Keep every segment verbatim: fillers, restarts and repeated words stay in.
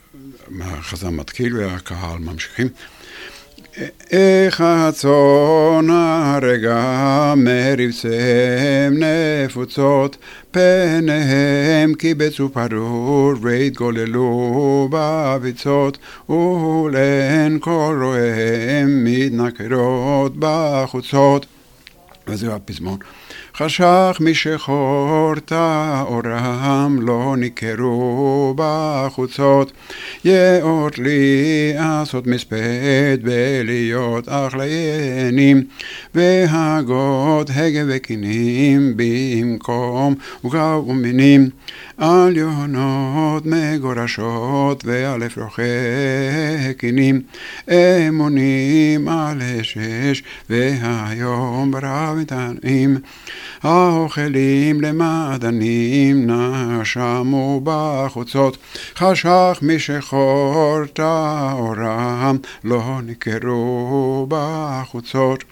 החזן מתחיל והקהל ממשיכים. איך הצאן הרגע מרבצם נפוצות, פניהם קיבצו פרור והתגוללו בביצות, ולן כל רואיהם מתנכרות בחוצות. וזהו הפזמון. חשך משחור טהורם לא ניכרו בחוצות, יאות לי עשות מספד ולהיות אחליינים, והגות הגה וקינים במקום וגב ומינים, על יונות מגורשות ועל אפרוחי קינים, אמונים על אשש והיום ברב מטענים, האוכלים למעדנים נשמו בחוצות, חשך משחור טהורם לא ניכרו בחוצות.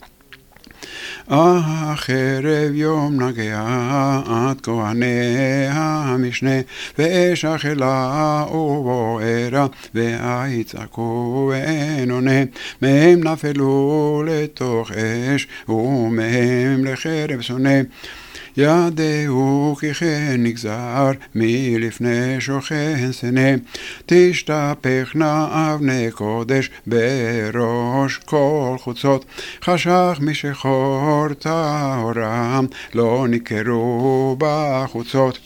החרב יום נגע עד כהני המשנה, ואש אכלה ובוערה והיצעקו ואין עונה, מהם נפלו לתוך אש ומהם לחרב שונא. ידעו כי כן נגזר מלפני שוכן סנה, תשתפכנה אבני קודש בראש כל חוצות, חשך משחור טהורם לא ניכרו בחוצות.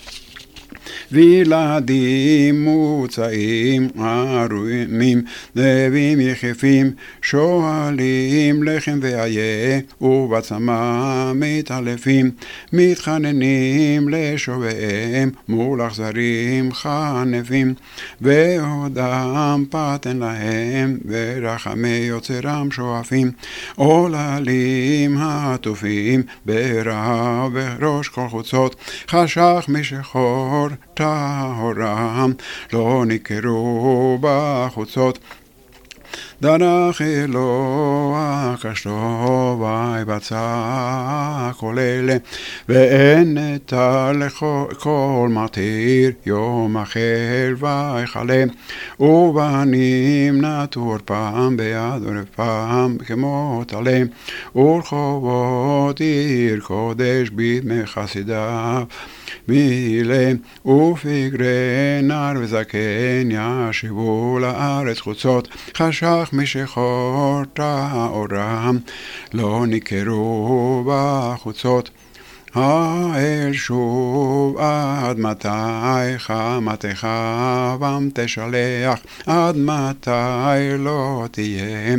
וילדים מוצאים ערומים נבים יחפים, שואלים לחם ואיה ובצמא מתעלפים, מתחננים לשוביהם מול אכזרים חנפים, ועודם פתן להם ורחמי יוצרם שואפים, עוללים העטופים ברעב בראש כל חוצות, חשך משחור טהורם לא ניכרו בחוצות. דרך אלוה קשתו ויבצע כל אלה, ואין נטל לכל מתיר יום אחר ויכלה, ובנים נטור פעם ביד עורף פעם כמו תלה, ורחובות עיר קודש בימי חסידיו מילה, ופגרי נער וזקן ישבו לארץ חוצות, חשך משחור טהורם לא ניכרו בחוצות. האל שוב עד מתי חמתך בם תשלח, עד מתי לא תהיה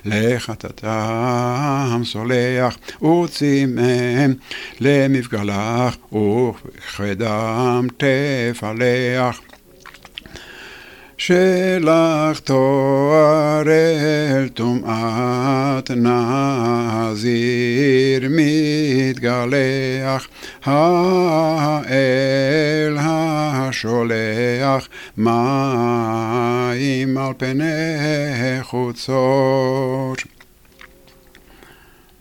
לחטאתם סולח, וצימם למפגלך וכבדם תפלח. שלח תואר אל טומאת נזיר מתגלח, האל השולח מים על פני חוצות.